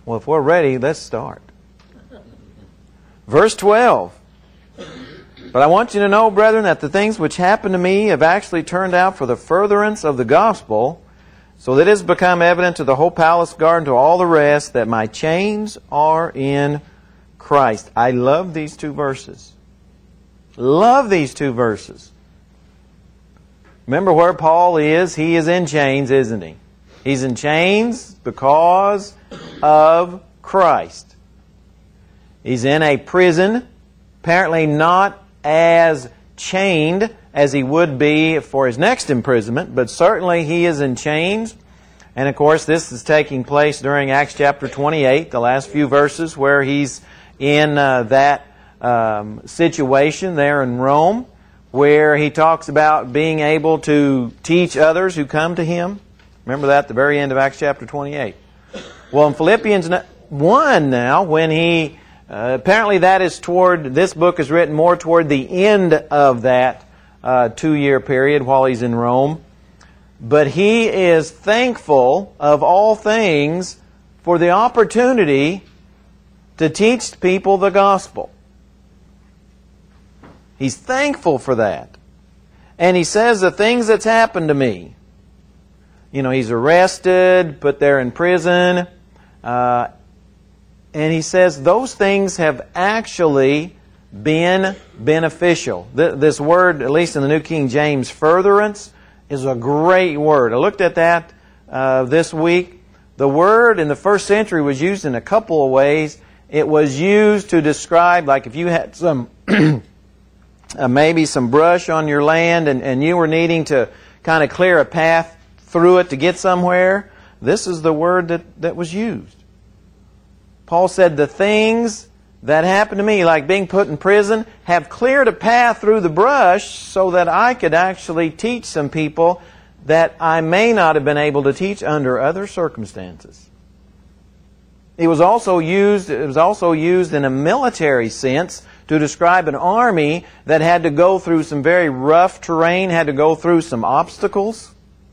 Well, if we're ready, let's start. Verse 12. But I want you to know, brethren, that the things which happened to me have actually turned out for the furtherance of the gospel, so that it has become evident to the whole palace guard and to all the rest that my chains are in Christ. I love these two verses. Love these two verses. Remember where Paul is? He is in chains, isn't he? He's in chains because of Christ. He's in a prison, apparently not as chained as he would be for his next imprisonment, but certainly he is in chains. And of course, this is taking place during Acts chapter 28, the last few verses where he's in that situation there in Rome, where he talks about being able to teach others who come to him. Remember that at the very end of Acts chapter 28. Well, in Philippians 1 now, when he apparently that is toward, this book is written more toward the end of that 2-year period while he's in Rome. But he is thankful of all things for the opportunity to teach people the gospel. He's thankful for that. And he says the things that's happened to me. You know, he's arrested, put there in prison. And he says those things have actually been beneficial. This word, at least in the New King James, furtherance, is a great word. I looked at that this week. The word in the first century was used in a couple of ways. It was used to describe, like if you had some maybe some brush on your land and you were needing to kind of clear a path through it to get somewhere, this is the word that was used. Paul said, the things that happened to me, like being put in prison, have cleared a path through the brush so that I could actually teach some people that I may not have been able to teach under other circumstances. It was also used in a military sense to describe an army that had to go through some very rough terrain, had to go through some obstacles.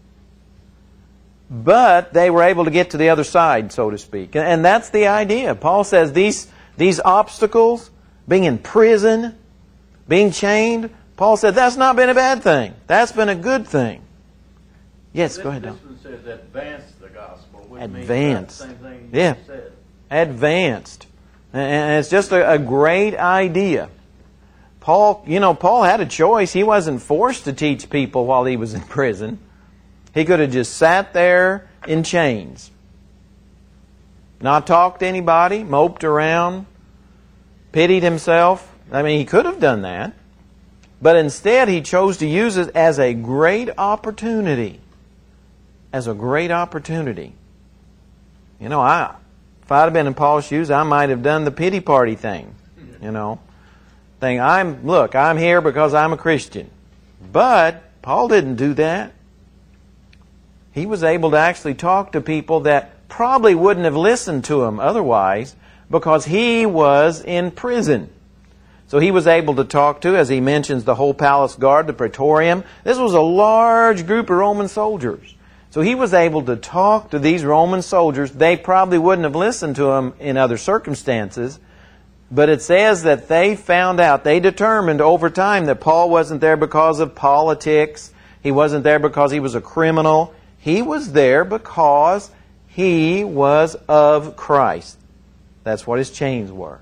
But they were able to get to the other side, so to speak. And that's the idea. Paul says these obstacles, being in prison, being chained, Paul said that's not been a bad thing. That's been a good thing. Yes, go ahead, Don. This one says advance the gospel. Which Advanced. means the same thing Yeah. you said. Advanced. And it's just a great idea. Paul had a choice. He wasn't forced to teach people while he was in prison. He could have just sat there in chains. Not talked to anybody, moped around, pitied himself. I mean, he could have done that. But instead, he chose to use it as a great opportunity. As a great opportunity. You know, if I'd have been in Paul's shoes, I might have done the pity party thing. You know, I'm here because I'm a Christian. But Paul didn't do that. He was able to actually talk to people that probably wouldn't have listened to him otherwise because he was in prison. So he was able to talk to, as he mentions, the whole palace guard, the praetorium. This was a large group of Roman soldiers. So he was able to talk to these Roman soldiers. They probably wouldn't have listened to him in other circumstances. But it says that they found out, they determined over time that Paul wasn't there because of politics. He wasn't there because he was a criminal. He was there because he was of Christ. That's what his chains were.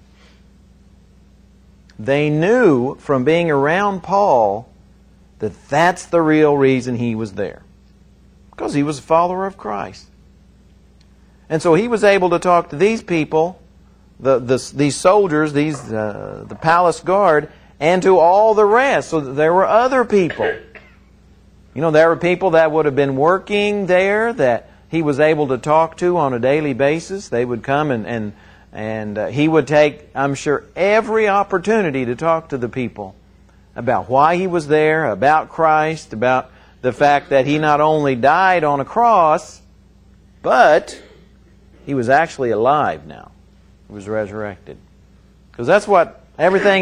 They knew from being around Paul that that's the real reason he was there. Because he was a follower of Christ. And so he was able to talk to these people, these soldiers, the palace guard, and to all the rest. So there were other people. You know, there were people that would have been working there that he was able to talk to on a daily basis. They would come and he would take, I'm sure, every opportunity to talk to the people about why he was there, about Christ, about the fact that he not only died on a cross, but he was actually alive now. He was resurrected. Because that's what everything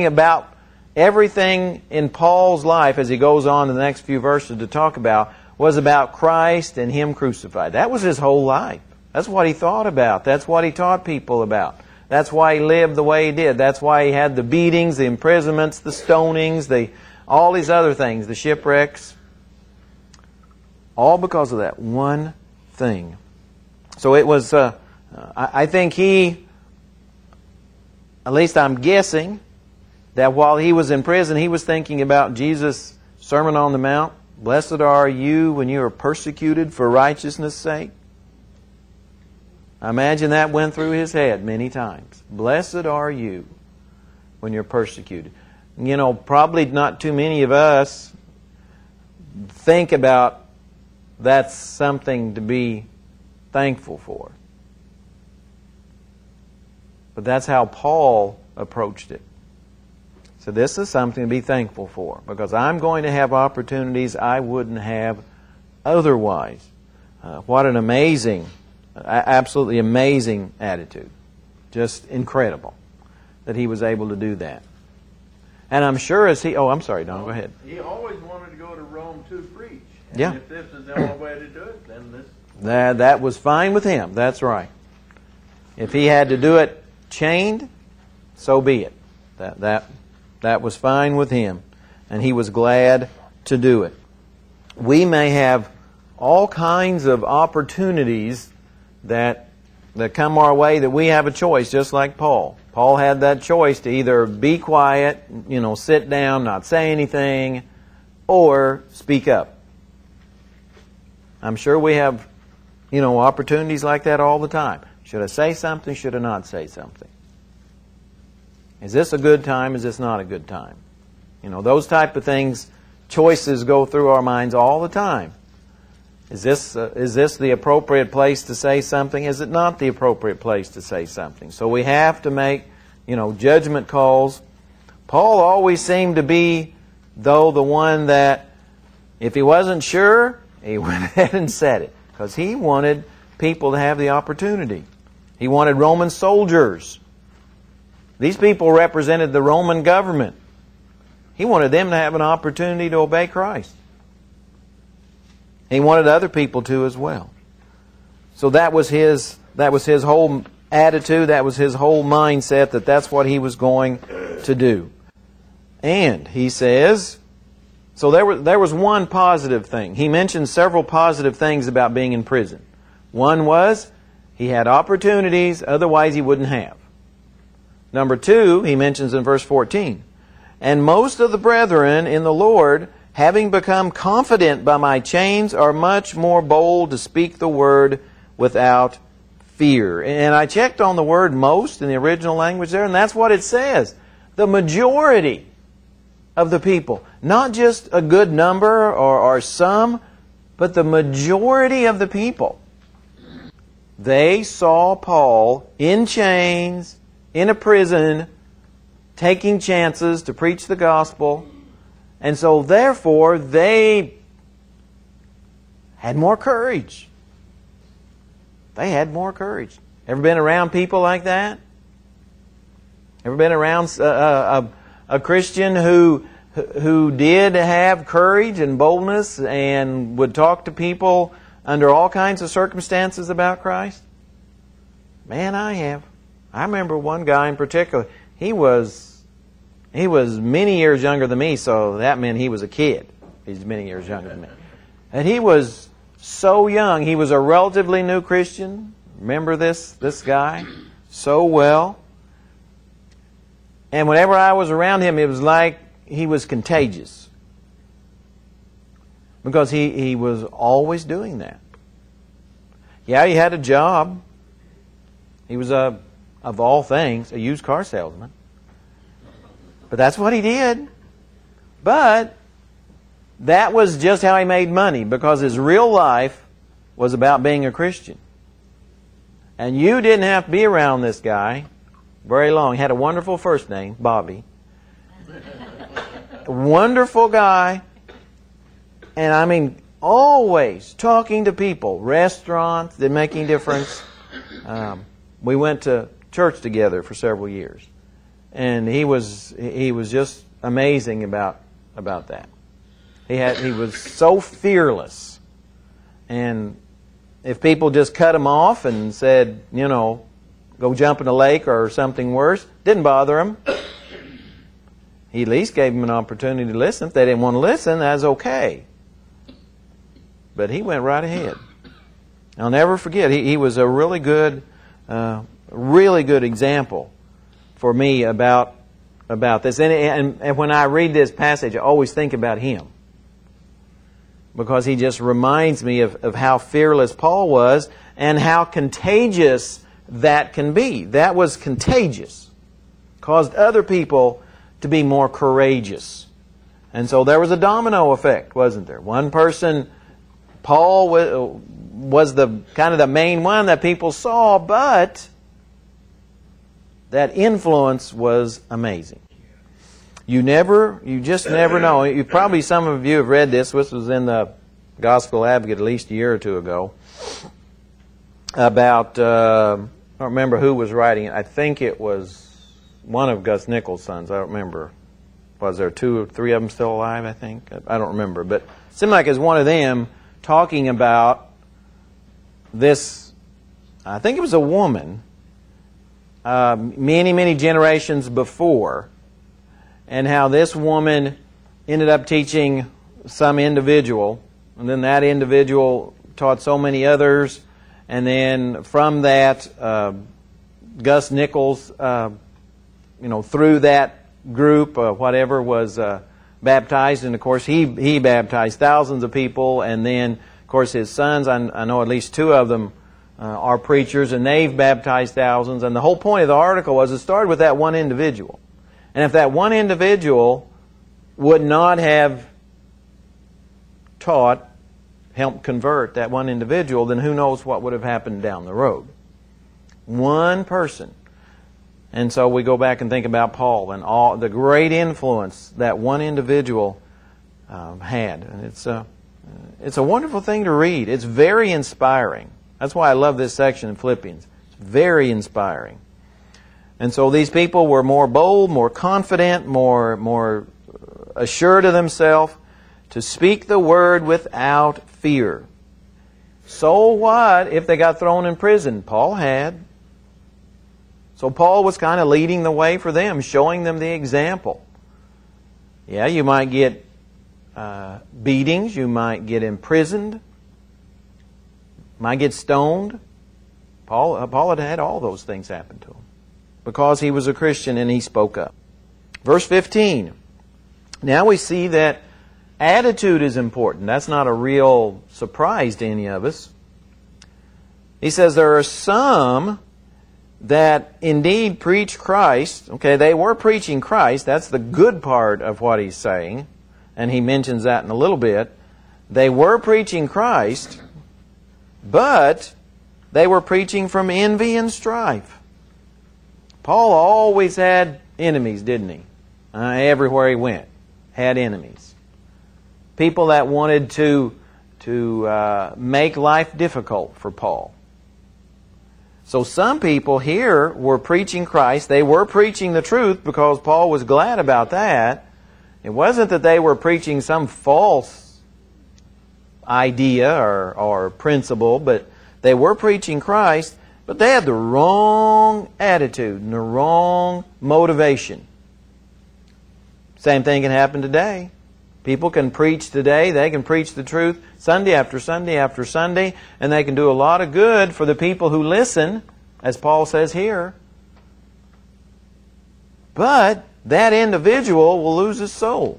in Paul's life, as he goes on in the next few verses to talk about, was about Christ and Him crucified. That was his whole life. That's what he thought about. That's what he taught people about. That's why he lived the way he did. That's why he had the beatings, the imprisonments, the stonings, all these other things, the shipwrecks. All because of that one thing. So it was, I think he, at least I'm guessing, that while he was in prison, he was thinking about Jesus' Sermon on the Mount. Blessed are you when you are persecuted for righteousness' sake. I imagine that went through his head many times. Blessed are you when you're persecuted. You know, probably not too many of us think about that's something to be thankful for. But that's how Paul approached it. So this is something to be thankful for, because I'm going to have opportunities I wouldn't have otherwise. What an amazing, absolutely amazing attitude. Just incredible that he was able to do that. And I'm sure as he... Oh, I'm sorry, Don, go ahead. He always wanted to go to Rome to preach. And yeah. if this is the only way to do it, then this... That was fine with him. That's right. If he had to do it chained, so be it. That was fine with him. And he was glad to do it. We may have all kinds of opportunities that come our way that we have a choice, just like Paul. Paul had that choice to either be quiet, sit down, not say anything, or speak up. I'm sure we have, opportunities like that all the time. Should I say something? Should I not say something? Is this a good time? Is this not a good time? Those type of things, choices go through our minds all the time. Is this the appropriate place to say something? Is it not the appropriate place to say something? So we have to make, judgment calls. Paul always seemed to be, though, the one that if he wasn't sure, he went ahead and said it. Because he wanted people to have the opportunity. He wanted Roman soldiers. These people represented the Roman government. He wanted them to have an opportunity to obey Christ. He wanted other people to as well. So that was his whole attitude, that was his whole mindset, that's what he was going to do. And he says, so there was one positive thing. He mentioned several positive things about being in prison. One was he had opportunities, otherwise he wouldn't have. Number two, he mentions in verse 14, and most of the brethren in the Lord, having become confident by my chains, are much more bold to speak the word without fear. And I checked on the word most in the original language there, and that's what it says. The majority of the people. Not just a good number or some, but the majority of the people. They saw Paul in chains, in a prison, taking chances to preach the gospel. And so therefore, they had more courage. They had more courage. Ever been around people like that? Ever been around a Christian who did have courage and boldness and would talk to people under all kinds of circumstances about Christ? Man, I have. I remember one guy in particular. He was many years younger than me, so that meant he was a kid. He's many years younger than me. And he was so young. He was a relatively new Christian. Remember this guy so well. And whenever I was around him, it was like he was contagious. Because he was always doing that. Yeah, he had a job. He was, of all things, a used car salesman. But that's what he did. But that was just how he made money, because his real life was about being a Christian. And you didn't have to be around this guy very long. He had a wonderful first name, Bobby. A wonderful guy. And I mean, always talking to people. Restaurants, they're making a difference. We went to church together for several years. And he was just amazing about that. He was so fearless. And if people just cut him off and said, go jump in a lake or something worse, didn't bother him. He at least gave them an opportunity to listen. If they didn't want to listen, that's okay. But he went right ahead. I'll never forget, he was a really good example for me about this. And when I read this passage, I always think about him. Because he just reminds me of how fearless Paul was and how contagious that can be. That was contagious. Caused other people to be more courageous. And so there was a domino effect, wasn't there? One person, Paul was the kind of the main one that people saw, but that influence was amazing. You just never know. Probably some of you have read this. This was in the Gospel Advocate at least a year or two ago. About, I don't remember who was writing it. I think it was one of Gus Nichols' sons. I don't remember. Was there 2 or 3 of them still alive, I think? I don't remember. But it seemed like it was one of them talking about this. I think it was a woman many, many generations before, and how this woman ended up teaching some individual, and then that individual taught so many others, and then from that, Gus Nichols, through that group, whatever, was baptized, and of course he baptized thousands of people, and then of course his sons, I know at least 2 of them are preachers, and they've baptized thousands, and the whole point of the article was it started with that one individual. And if that one individual would not have taught, helped convert that one individual, then who knows what would have happened down the road. One person. And so we go back and think about Paul and all the great influence that one individual had. And it's a wonderful thing to read. It's very inspiring. That's why I love this section in Philippians. It's very inspiring. And so these people were more bold, more confident, more assured of themselves to speak the word without fear. So what if they got thrown in prison? Paul had. So Paul was kind of leading the way for them, showing them the example. Yeah, you might get beatings, you might get imprisoned, might get stoned. Paul had had all those things happen to him because he was a Christian and he spoke up. Verse 15. Now we see that attitude is important. That's not a real surprise to any of us. He says there are some that indeed preach Christ. Okay, they were preaching Christ. That's the good part of what he's saying. And he mentions that in a little bit. They were preaching Christ, but they were preaching from envy and strife. Paul always had enemies, didn't he? Everywhere he went, had enemies. People that wanted to make life difficult for Paul. So some people here were preaching Christ. They were preaching the truth because Paul was glad about that. It wasn't that they were preaching some false idea or principle, but they were preaching Christ, but they had the wrong attitude and the wrong motivation. Same thing can happen today. People can preach today, they can preach the truth Sunday after Sunday after Sunday, and they can do a lot of good for the people who listen, as Paul says here. But that individual will lose his soul.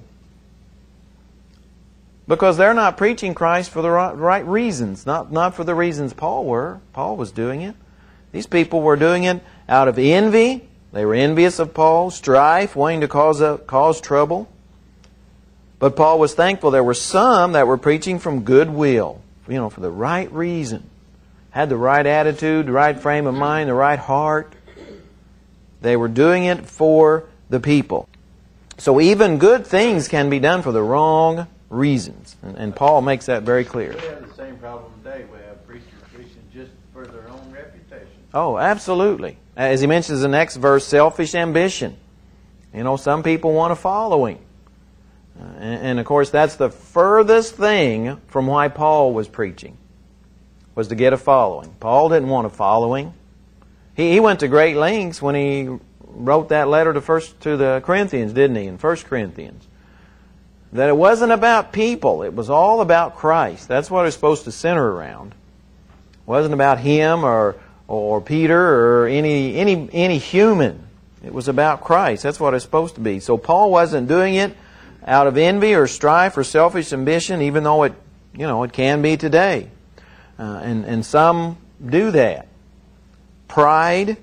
Because they're not preaching Christ for the right reasons, not for the reasons Paul was doing it. These people were doing it out of envy. They were envious of Paul, strife, wanting to cause trouble. But Paul was thankful there were some that were preaching from goodwill, for the right reason. Had the right attitude, the right frame of mind, the right heart. They were doing it for the people. So even good things can be done for the wrong reasons. And Paul makes that very clear. We have the same problem today. We have preachers preaching just for their own reputation. Oh, absolutely. As he mentions in the next verse, selfish ambition. Some people want a following. And of course, that's the furthest thing from why Paul was preaching. was to get a following. Paul didn't want a following. He went to great lengths when he wrote that letter to the Corinthians, didn't he, in 1 Corinthians? That it wasn't about people. It was all about Christ. That's what it's supposed to center around. It wasn't about him or Peter or any human. It was about Christ. That's what it's supposed to be. So Paul wasn't doing it out of envy or strife or selfish ambition, even though it can be today. And some do that. Pride.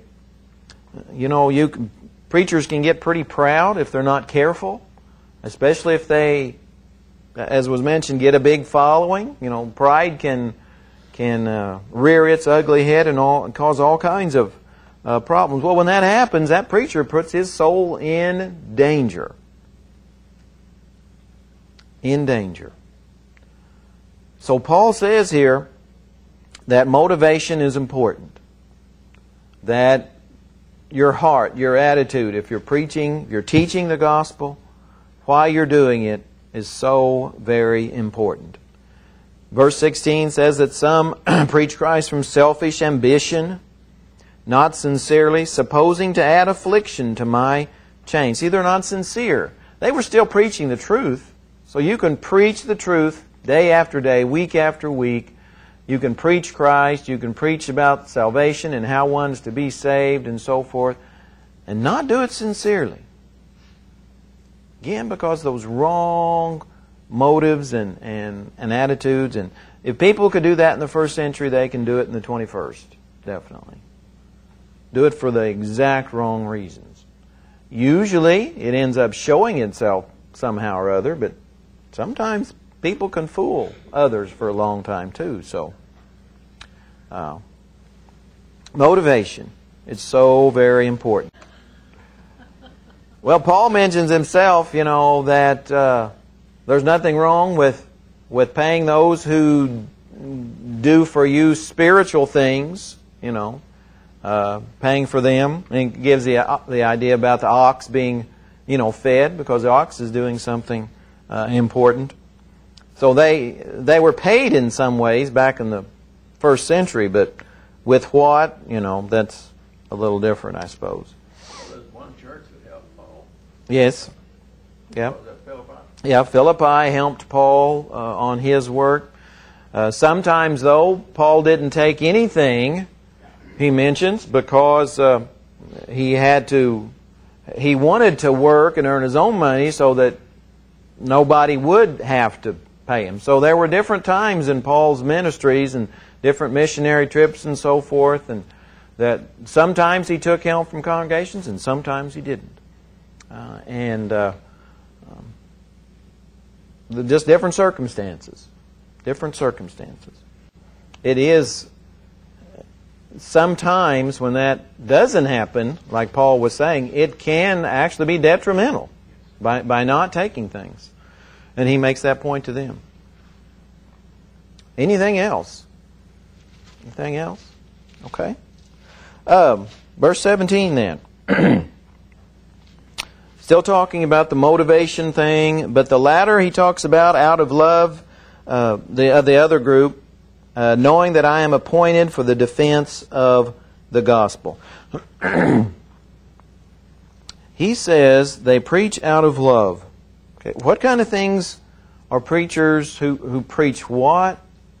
Preachers can get pretty proud if they're not careful, especially if they, as was mentioned, get a big following. Pride can rear its ugly head and cause all kinds of problems. Well, when that happens, that preacher puts his soul in danger. In danger. So Paul says here that motivation is important. That your heart, your attitude, if you're preaching, you're teaching the gospel, why you're doing it is so very important. Verse 16 says that some preach Christ from selfish ambition, not sincerely, supposing to add affliction to my chain. See, they're not sincere. They were still preaching the truth. So you can preach the truth day after day, week after week. You can preach Christ, you can preach about salvation and how one's to be saved and so forth, and not do it sincerely. Again, because those wrong motives and attitudes. And if people could do that in the first century, they can do it in the 21st. Definitely. Do it for the exact wrong reasons. Usually, it ends up showing itself somehow or other, but sometimes people can fool others for a long time too. So, motivation. It's so very important. Well, Paul mentions himself, that there's nothing wrong with paying those who do for you spiritual things, paying for them. And he gives the idea about the ox being, fed because the ox is doing something important. So they were paid in some ways back in the first century, but with what, that's a little different, I suppose. Well, there's one church that helped Paul. Yes. Yeah. Was that Philippi? Yeah, Philippi helped Paul on his work. Sometimes, though, Paul didn't take anything, he mentions, because he wanted to work and earn his own money so that nobody would have to pay him. So there were different times in Paul's ministries and different missionary trips and so forth, and that sometimes he took help from congregations and sometimes he didn't. Just different circumstances. Different circumstances. It is sometimes when that doesn't happen, like Paul was saying, it can actually be detrimental by not taking things. And he makes that point to them. Anything else? Anything else? Okay. Verse 17 then. Still talking about the motivation thing, but the latter he talks about out of love, the other group, knowing that I am appointed for the defense of the gospel. He says they preach out of love. Okay, what kind of things are preachers who preach what?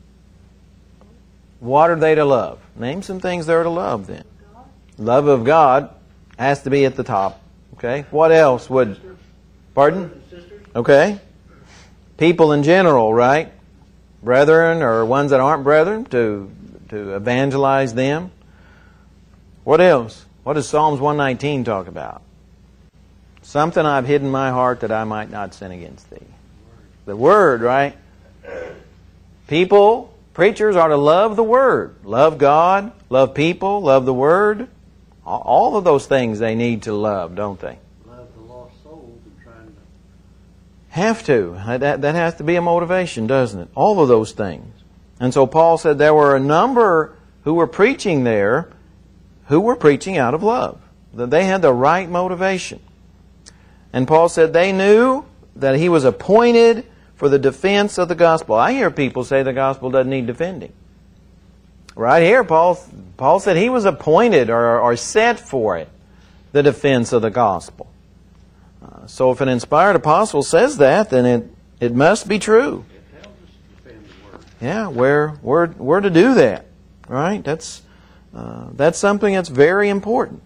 What are they to love? Name some things they're to love then. Love of God has to be at the top. Okay. What else would? Pardon? Okay. People in general, right? Brethren or ones that aren't brethren, to evangelize them. What else? What does Psalms 119 talk about? Something I've hidden in my heart that I might not sin against thee. The Word, right? People, preachers are to love the Word. Love God, love people, love the Word. All of those things they need to love, don't they? Love the lost souls and trying to... Have to. That has to be a motivation, doesn't it? All of those things. And so Paul said there were a number who were preaching there who were preaching out of love. That they had the right motivation. And Paul said they knew that he was appointed for the defense of the gospel. I hear people say the gospel doesn't need defending. Right here, Paul said he was appointed or set for it, the defense of the gospel. So if an inspired apostle says that, then it must be true. It tells us to defend the word. Yeah, we're to do that, right? That's something that's very important.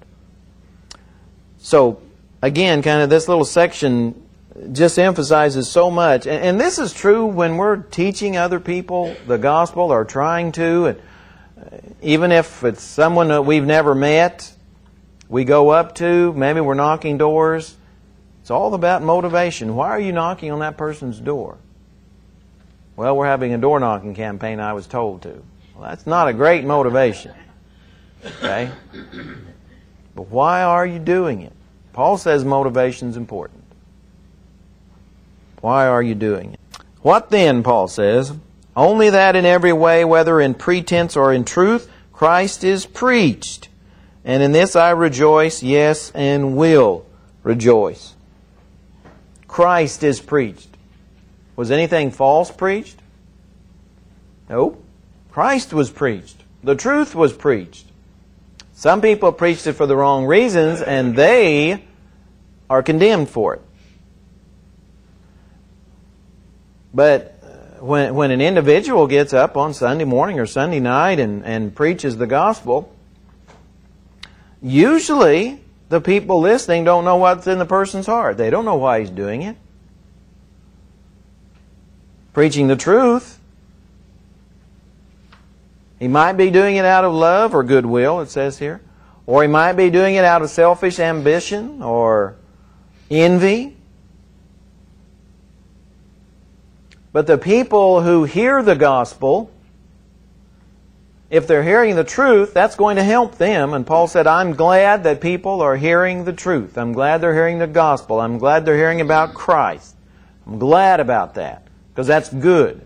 So again, kind of this little section just emphasizes so much, and this is true when we're teaching other people the gospel or trying to, and even if it's someone that we've never met, we go up to, maybe we're knocking doors. It's all about motivation. Why are you knocking on that person's door? Well, we're having a door knocking campaign, I was told to. Well, that's not a great motivation. Okay? But why are you doing it? Paul says motivation's important. Why are you doing it? What then, Paul says? Only that in every way, whether in pretense or in truth, Christ is preached. And in this I rejoice, yes, and will rejoice. Christ is preached. Was anything false preached? No. Christ was preached. The truth was preached. Some people preached it for the wrong reasons, and they are condemned for it. But when an individual gets up on Sunday morning or Sunday night and preaches the gospel, usually the people listening don't know what's in the person's heart. They don't know why he's doing it. Preaching the truth, he might be doing it out of love or goodwill, it says here. Or he might be doing it out of selfish ambition or envy. But the people who hear the gospel, if they're hearing the truth, that's going to help them. And Paul said, I'm glad that people are hearing the truth. I'm glad they're hearing the gospel. I'm glad they're hearing about Christ. I'm glad about that, because that's good.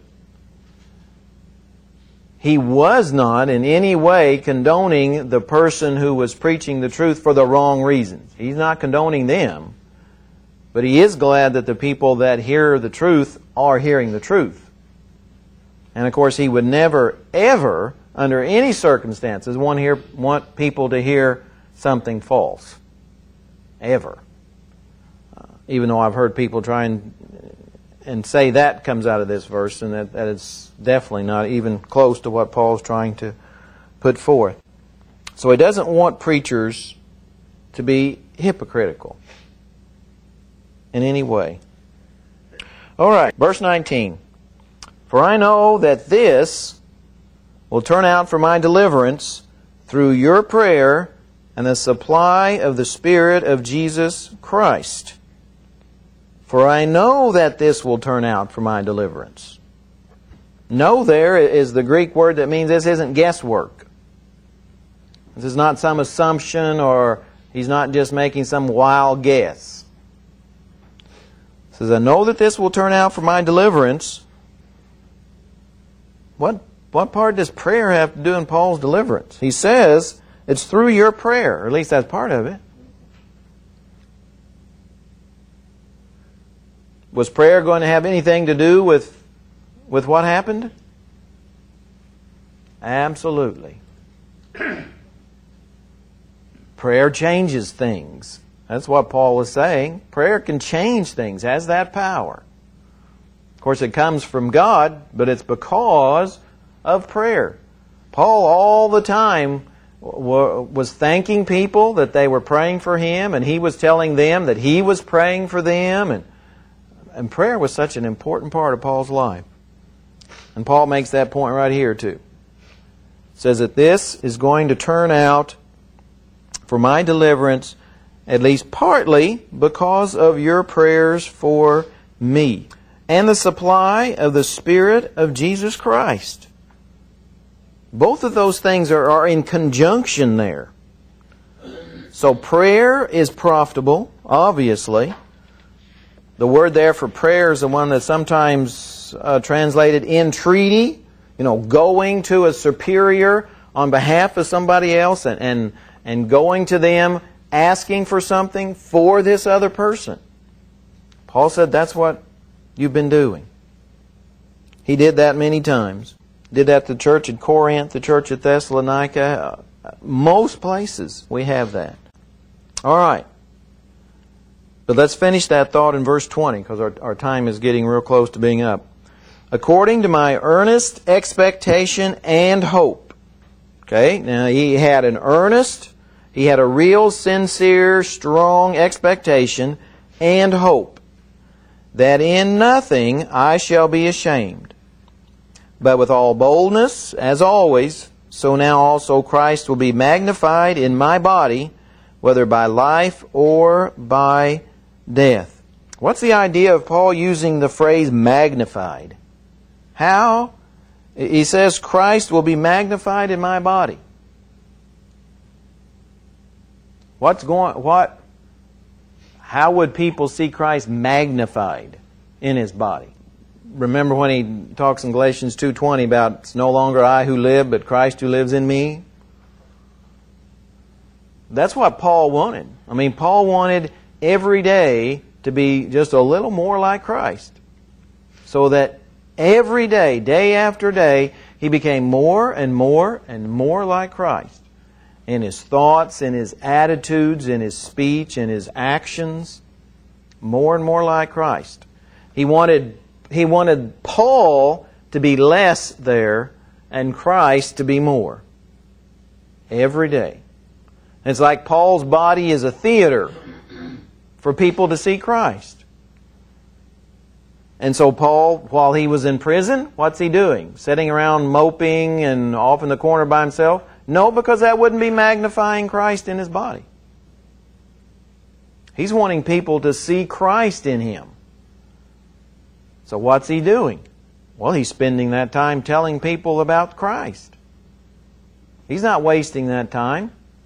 He was not in any way condoning the person who was preaching the truth for the wrong reasons. He's not condoning them. But he is glad that the people that hear the truth are hearing the truth. And of course, he would never, ever, under any circumstances, want people to hear something false. Ever. Even though I've heard people try and say that comes out of this verse, and that it's definitely not even close to what Paul's trying to put forth. So he doesn't want preachers to be hypocritical in any way. All right, verse 19. For I know that this will turn out for my deliverance through your prayer and the supply of the Spirit of Jesus Christ. For I know that this will turn out for my deliverance. Know there is the Greek word that means this isn't guesswork. This is not some assumption, or he's not just making some wild guess. He says, I know that this will turn out for my deliverance. What part does prayer have to do in Paul's deliverance? He says it's through your prayer, or at least that's part of it. Was prayer going to have anything to do with what happened? Absolutely. Prayer changes things. That's what Paul was saying. Prayer can change things, has that power. Of course, it comes from God, but it's because of prayer. Paul all the time was thanking people that they were praying for him, and he was telling them that he was praying for them, and prayer was such an important part of Paul's life. And Paul makes that point right here too. It says that this is going to turn out for my deliverance, at least partly because of your prayers for me, and the supply of the Spirit of Jesus Christ. Both of those things are in conjunction there. So prayer is profitable, obviously. The word there for prayer is the one that's sometimes translated entreaty, going to a superior on behalf of somebody else and going to them, asking for something for this other person. Paul said that's what you've been doing. He did that many times. Did that to the church at Corinth, the church at Thessalonica. Most places we have that. All right. But let's finish that thought in verse 20 because our time is getting real close to being up. According to my earnest expectation and hope. Okay, now he had an earnest, he had a real, sincere, strong expectation and hope that in nothing I shall be ashamed, but with all boldness, as always, so now also Christ will be magnified in my body, whether by life or by death. What's the idea of Paul using the phrase magnified? How? He says Christ will be magnified in my body. How would people see Christ magnified in His body? Remember when he talks in Galatians 2:20 about it's no longer I who live, but Christ who lives in me? That's what Paul wanted. I mean, Paul wanted every day to be just a little more like Christ. So that every day, day after day, he became more and more and more like Christ. In his thoughts, in his attitudes, in his speech, in his actions. More and more like Christ. He wanted Paul to be less there and Christ to be more. Every day. It's like Paul's body is a theater for people to see Christ. And so Paul, while he was in prison, what's he doing? Sitting around moping and off in the corner by himself? No, because that wouldn't be magnifying Christ in his body. He's wanting people to see Christ in him. So what's he doing? Well, he's spending that time telling people about Christ. He's not wasting that time.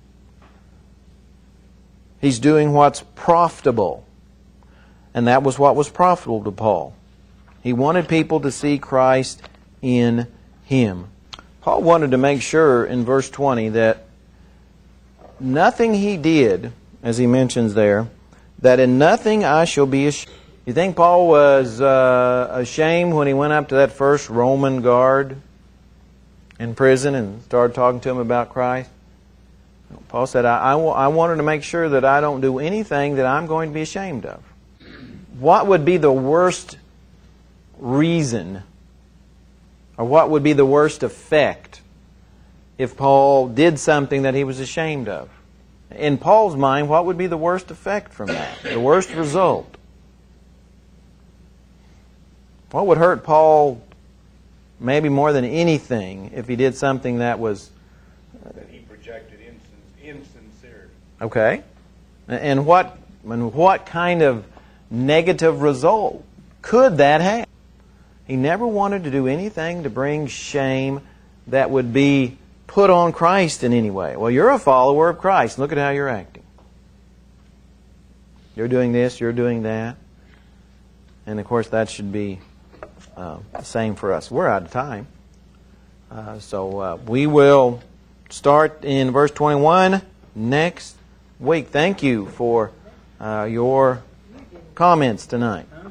He's doing what's profitable. And that was what was profitable to Paul. He wanted people to see Christ in him. Paul wanted to make sure in verse 20 that nothing he did, as he mentions there, that in nothing I shall be ashamed. You think Paul was ashamed when he went up to that first Roman guard in prison and started talking to him about Christ? Paul said, I wanted to make sure that I don't do anything that I'm going to be ashamed of. What would be the worst reason, or what would be the worst effect if Paul did something that he was ashamed of? In Paul's mind, what would be the worst effect from that? The worst result? What would hurt Paul maybe more than anything if he did something that was... That he projected insincerity. Okay. And what kind of negative result could that have? He never wanted to do anything to bring shame that would be put on Christ in any way. Well, you're a follower of Christ. Look at how you're acting. You're doing this, you're doing that. And of course that should be the same for us. We're out of time. So we will start in verse 21 next week. Thank you for your comments tonight.